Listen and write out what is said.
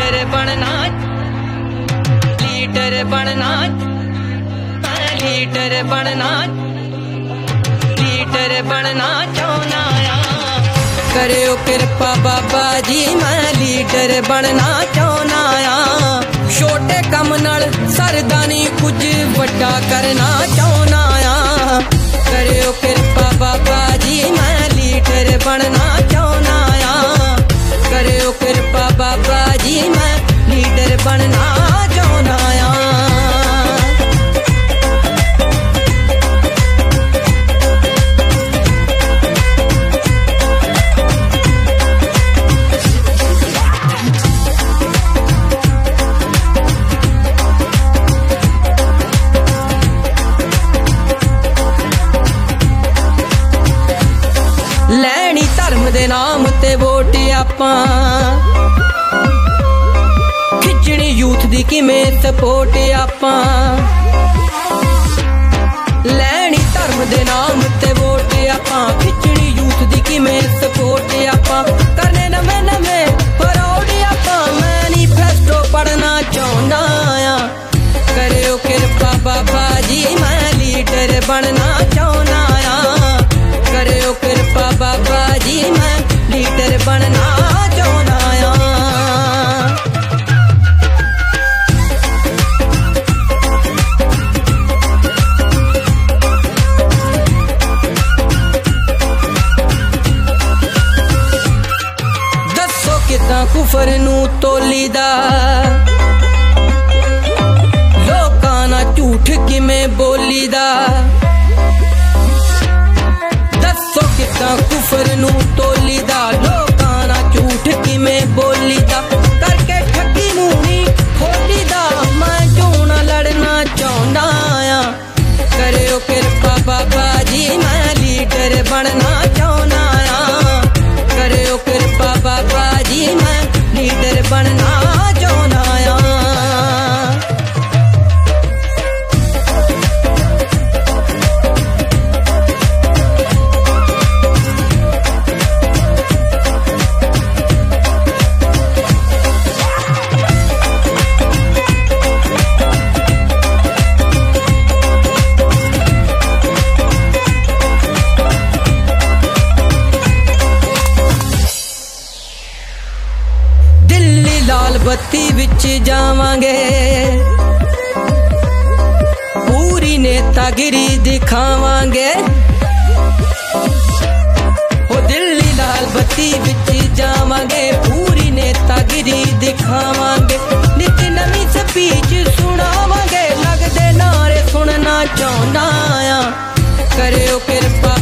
Leader बनना, leader बनना, leader बनना, लीडर बनना चाहना आ। करो कृपा बाबा जी मैं लीडर बनना चाहना आ। छोटे कम नाल सरदा नहीं कुछ वड्डा करना चाहना आ। करो कृपा बाबा जी मैं लीडर बनना चाहना आ। करो कृपा बाबा जी मैं लीडर बनना चाहना आ। लैनी धर्म दे नाम ते वोट आपां, खिचनी यूथ दी किवें सपोर्ट आपां। लैनी धर्म दे नाम ते वोट आपां, खिचनी यूथ दी किवें सपोर्ट आपां। करने नवें नवें फरौड आपां, मैनीफेस्टो पढ़ना चाहना आ। करो कृपा बाबा जी मैं लीडर बनना चाहना आ। करो कृपा बाबा जी मैं लीडर बनना चाहना आ। दसो किदां कुफर नू तोलीदा, लोकां नाल झूठ किवें बोलीदा। दसो किदां कुफर नू तोलीदा, लोकां नाल झूठ किवें बोलीदा। करके ठगी मूनी खोलीदा, मैं क्यों ना लड़ना चाहना आ। करो कृपा बाबा जी मैं लीडर बनना चाहना आ। करो कृपा बाबा जी मैं लीडर बनना चाहना आ। लाल बत्ती विच जावांगे, पूरी नेतागिरी दिखावांगे। ओ दिल्ली लाल बत्ती विच जावांगे, पूरी नेतागिरी दिखावांगे। नित नवीं स्पीच सुनावांगे, लगदे नारे सुनना चाहना आ। करो कृपा